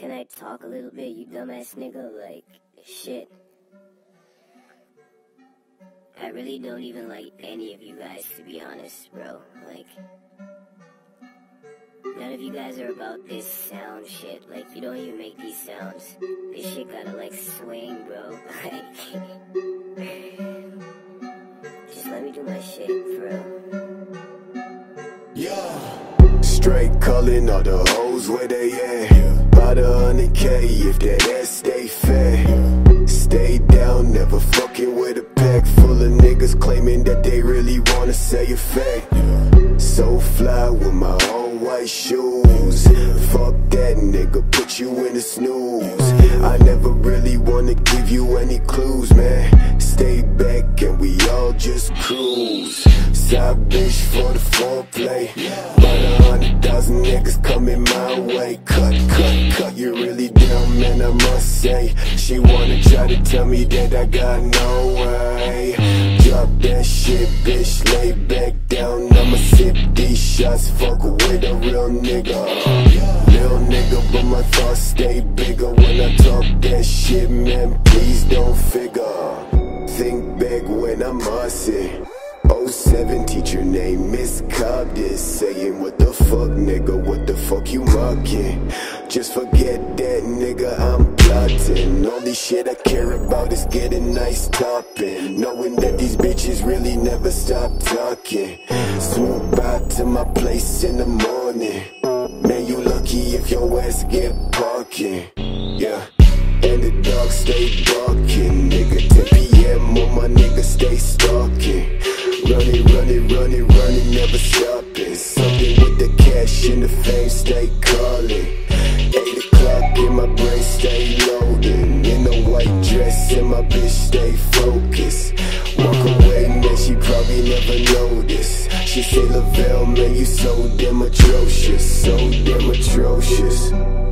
can I talk a little bit, you dumbass nigga? Like, shit. I really don't even like any of you guys, to be honest, bro. Like, none of you guys are about this sound shit. Like, you don't even make these sounds. This shit gotta, like, swing, bro. Like, just let me do my shit, for real. Yeah. Straight calling all the hoes where they at. About 100K if that ass stay fat. Stay down, never fucking with a pack full of niggas claiming that they really wanna say a fact. So fly with my own white shoes. Fuck that nigga, put you in a snooze. I never really wanna give you any clues, man. Stay back and we all just cruise. Side bitch for the foreplay. About 100,000 niggas coming my way. Cut, you really down, man, I must say. She wanna try to tell me that I got no way. Drop that shit, bitch, lay back down. I'ma sip these shots, fuck with a real nigga. Little nigga, but my thoughts stay bigger. When I talk that shit, man, please don't figure. Think back when I'm bossing. 07 teacher named Miss Cobdis saying, what the fuck, nigga, what the fuck you mocking? Just forget that, nigga, I'm plotting. Only shit I care about is getting nice topping. Knowing that these bitches really never stop talking. Swoop out to my place in the morning. Man, you lucky if your ass get parking. Yeah, and the dogs stay barking. Nigga, 10 PM on my nigga stay stalking. Running, never stopping. Something with the cash and the fame, stay calling. 8 o'clock and my brain stay loading. In a white dress and my bitch stay focused. Walk away, man, she probably never noticed. She say, Lavelle, man, you so damn atrocious. So damn atrocious.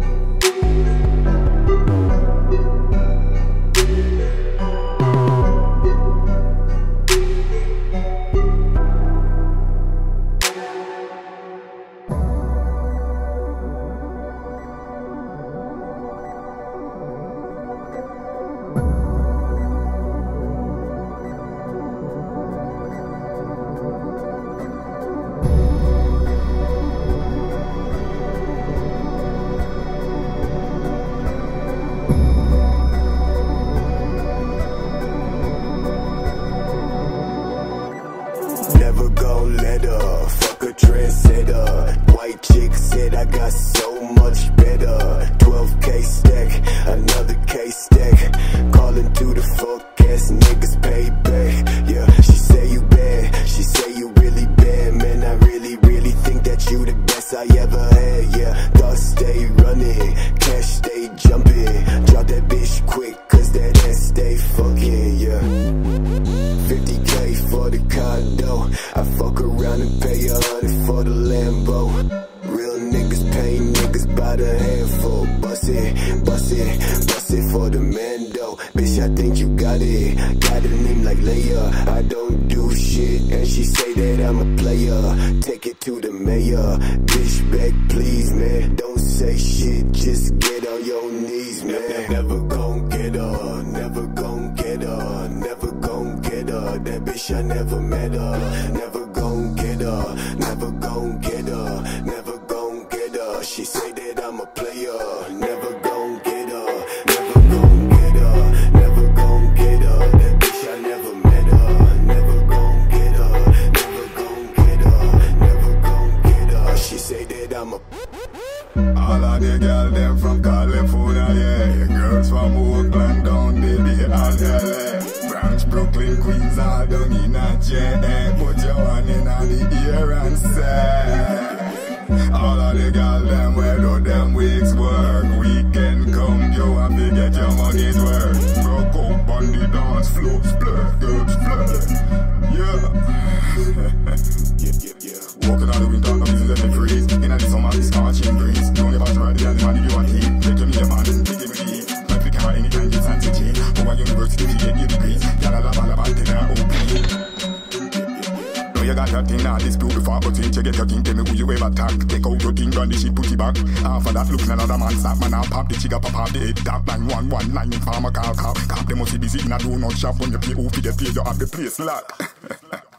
Never gon' let her fuck a trendsetter. White chick said I got so much better. 12K stack, another K stack. Calling to the fuck ass niggas pay back. Yeah, she say you bad, she say you really bad. Man, I really think that you the best I ever had. Yeah, thoughts stay running, cash stay jumping. Drop that bitch quick, cause that ass stay fucking, yeah. 50K for the condo. I fuck around and pay 100 for the Lambo. Real niggas pay niggas by the handful. Bust it for the Mando. Bitch, I think you got it. Got a name like Leia. I don't do shit, and she say that I'm a player. Take it to the mayor. Bitch, back please, man. Don't say shit, just get on your knees, man. Never gon' get her, never gon' get her, never gon' get her. That bitch, I never met her. Never gon' get her, never gon' get her, never gon' get her. She say that I'm a player. Never gon' get her, never gon' get her, never gon' get her. That bitch, I never met her. Never gon' get her, never gon' get her, never gon' get her. She say that I'm a. All of the girls them from California, yeah. Girls from Oakland down, baby, and LA. Branch, Brooklyn, Queens, all down in a jet. Put your hand in the ear and say, all of the girls them where do them weeks work. Weekend come, you have to get your money's worth. Broke up on the dance floor, splurt, girls flirt. Yeah. Walking out the window, I'm using the freeze. In the summer, it's scorching breeze. Don't ever try the other man if you want to eat. Take me a man, take me to eat. Like the car, anytime you fancy cheap. Over university, you get your degrees. Y'all love all about the OP. You got a that thing not dispute before, but since you get your king, tell me who you ever attack. Take out your king, run the shit, put it back. After that, looking another man, stop man, and pop the chigga, pop off the head. Tap 911, farmer call. Cop, they must be busy in a donut shop. When you pay, who fi get paid, you have the place locked.